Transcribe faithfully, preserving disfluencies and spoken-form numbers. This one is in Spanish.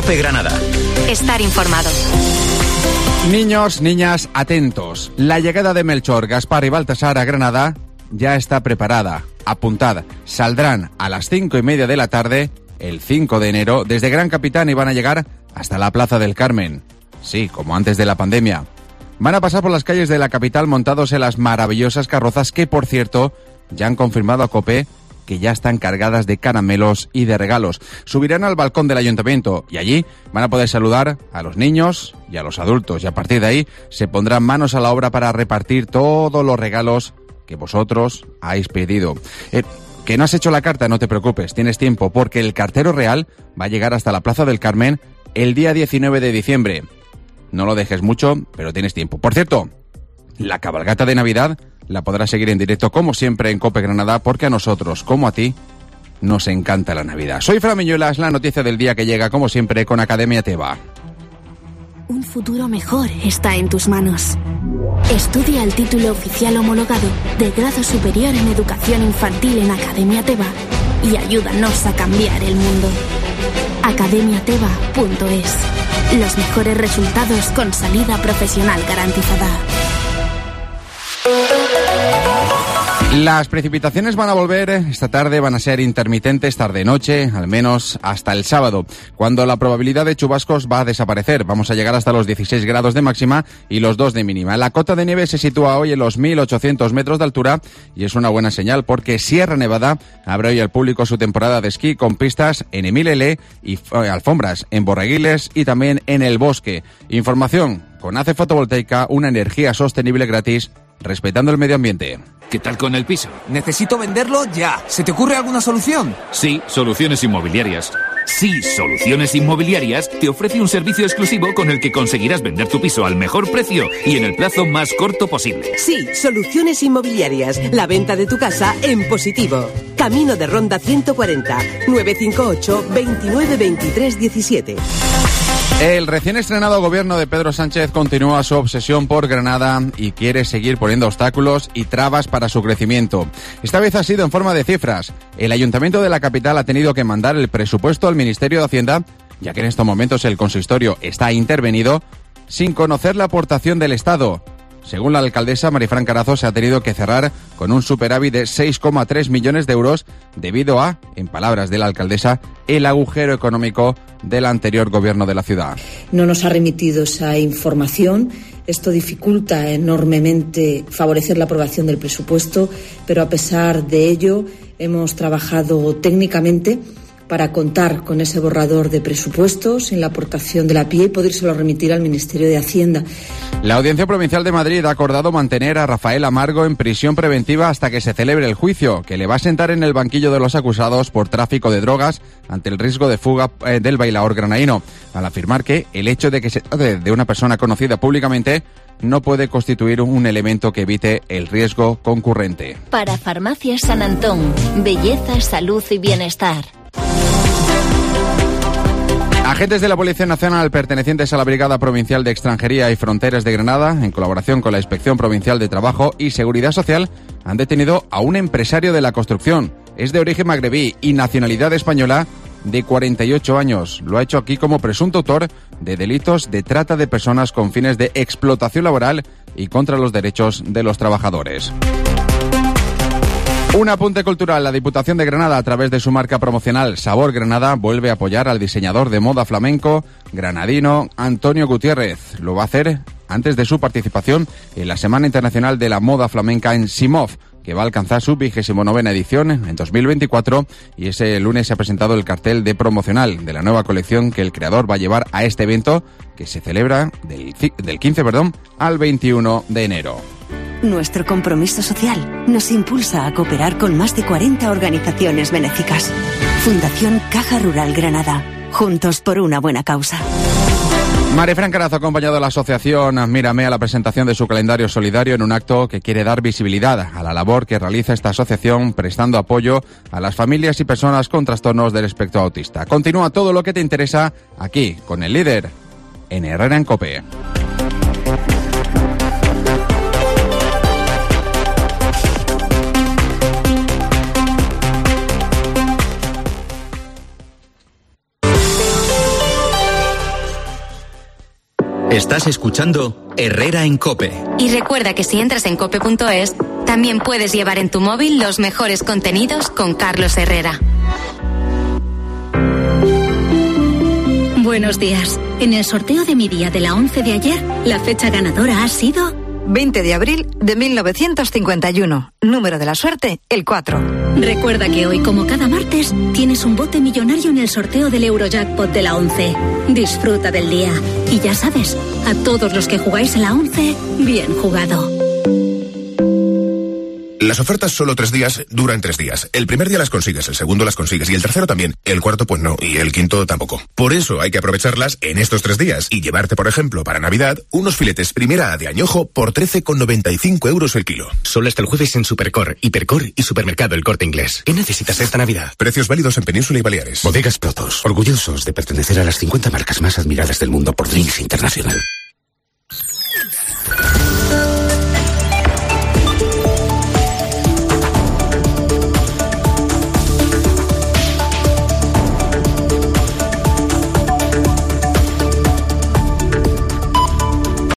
COPE Granada. Estar informado. Niños, niñas, atentos. La llegada de Melchor, Gaspar y Baltasar a Granada ya está preparada. Apuntad, saldrán a las cinco y media de la tarde, el cinco de enero, desde Gran Capitán y van a llegar hasta la Plaza del Carmen. Sí, como antes de la pandemia. Van a pasar por las calles de la capital montados en las maravillosas carrozas que, por cierto, ya han confirmado a COPE que ya están cargadas de caramelos y de regalos. Subirán al balcón del ayuntamiento y allí van a poder saludar a los niños y a los adultos. Y a partir de ahí se pondrán manos a la obra para repartir todos los regalos que vosotros habéis pedido. Eh, que no has hecho la carta, no te preocupes, tienes tiempo, porque el cartero real va a llegar hasta la Plaza del Carmen el día diecinueve de diciembre. No lo dejes mucho, pero tienes tiempo. Por cierto, la cabalgata de Navidad la podrás seguir en directo, como siempre, en COPE Granada, porque a nosotros, como a ti, nos encanta la Navidad. Soy Fran Miñuelas, la noticia del día que llega, como siempre, con Academia Teva. Un futuro mejor está en tus manos. Estudia el título oficial homologado de grado superior en educación infantil en Academia Teva y ayúdanos a cambiar el mundo. academia teva punto es. Los mejores resultados con salida profesional garantizada. Las precipitaciones van a volver esta tarde, van a ser intermitentes tarde-noche, al menos hasta el sábado, cuando la probabilidad de chubascos va a desaparecer. Vamos a llegar hasta los dieciséis grados de máxima y los dos de mínima. La cota de nieve se sitúa hoy en los mil ochocientos metros de altura y es una buena señal porque Sierra Nevada abre hoy al público su temporada de esquí con pistas en Emilele y eh, alfombras en Borreguiles y también en El Bosque. Información con A C E Fotovoltaica, una energía sostenible gratis, respetando el medio ambiente. ¿Qué tal con el piso? Necesito venderlo ya. ¿Se te ocurre alguna solución? Sí, Soluciones Inmobiliarias. Sí, Soluciones Inmobiliarias te ofrece un servicio exclusivo con el que conseguirás vender tu piso al mejor precio y en el plazo más corto posible. Sí, Soluciones Inmobiliarias. La venta de tu casa en positivo. Camino de Ronda ciento cuarenta, nueve cinco ocho, veintinueve veintitrés diecisiete. El recién estrenado gobierno de Pedro Sánchez continúa su obsesión por Granada y quiere seguir poniendo obstáculos y trabas para su crecimiento. Esta vez ha sido en forma de cifras. El ayuntamiento de la capital ha tenido que mandar el presupuesto al Ministerio de Hacienda, ya que en estos momentos el consistorio está intervenido, sin conocer la aportación del Estado. Según la alcaldesa Marifran Carazo, se ha tenido que cerrar con un superávit de seis coma tres millones de euros debido a, en palabras de la alcaldesa, el agujero económico del anterior gobierno de la ciudad. No nos ha remitido esa información. Esto dificulta enormemente favorecer la aprobación del presupuesto, pero a pesar de ello hemos trabajado técnicamente para contar con ese borrador de presupuestos sin la aportación de la P I E y podérselo remitir al Ministerio de Hacienda. La Audiencia Provincial de Madrid ha acordado mantener a Rafael Amargo en prisión preventiva hasta que se celebre el juicio, que le va a sentar en el banquillo de los acusados por tráfico de drogas ante el riesgo de fuga eh, del bailaor granaíno, al afirmar que el hecho de que se trate de una persona conocida públicamente no puede constituir un elemento que evite el riesgo concurrente. Para Farmacias San Antón, belleza, salud y bienestar. Agentes de la Policía Nacional pertenecientes a la Brigada Provincial de Extranjería y Fronteras de Granada, en colaboración con la Inspección Provincial de Trabajo y Seguridad Social, han detenido a un empresario de la construcción. Es de origen magrebí y nacionalidad española, de cuarenta y ocho años. Lo ha hecho aquí como presunto autor de delitos de trata de personas con fines de explotación laboral y contra los derechos de los trabajadores. Un apunte cultural. La Diputación de Granada, a través de su marca promocional Sabor Granada, vuelve a apoyar al diseñador de moda flamenco granadino Antonio Gutiérrez. Lo va a hacer antes de su participación en la Semana Internacional de la Moda Flamenca en Simov, que va a alcanzar su vigésimo novena edición en dos mil veinticuatro, y ese lunes se ha presentado el cartel de promocional de la nueva colección que el creador va a llevar a este evento, que se celebra del, del quince perdón, al veintiuno de enero. Nuestro compromiso social nos impulsa a cooperar con más de cuarenta organizaciones benéficas. Fundación Caja Rural Granada. Juntos por una buena causa. Marifran Carazo ha acompañado a la asociación Mírame a la presentación de su calendario solidario en un acto que quiere dar visibilidad a la labor que realiza esta asociación prestando apoyo a las familias y personas con trastornos del espectro autista. Continúa todo lo que te interesa aquí con el líder en Herrera en COPE. Estás escuchando Herrera en COPE. Y recuerda que si entras en cope punto es, también puedes llevar en tu móvil los mejores contenidos con Carlos Herrera. Buenos días. En el sorteo de mi día de la once de ayer, la fecha ganadora ha sido veinte de abril de mil novecientos cincuenta y uno. Número de la suerte, el cuatro. Recuerda que hoy, como cada martes, tienes un bote millonario en el sorteo del Eurojackpot de la once. Disfruta del día. Y ya sabes, a todos los que jugáis a la once, bien jugado. Las ofertas solo tres días duran tres días. El primer día las consigues, el segundo las consigues y el tercero también. El cuarto pues no y el quinto tampoco. Por eso hay que aprovecharlas en estos tres días y llevarte, por ejemplo, para Navidad, unos filetes primera A de añojo por trece con noventa y cinco euros el kilo. Solo hasta el jueves en Supercor, Hipercor y Supermercado El Corte Inglés. ¿Qué necesitas esta Navidad? Precios válidos en Península y Baleares. Bodegas Protos, orgullosos de pertenecer a las cincuenta marcas más admiradas del mundo por Drinks Internacional.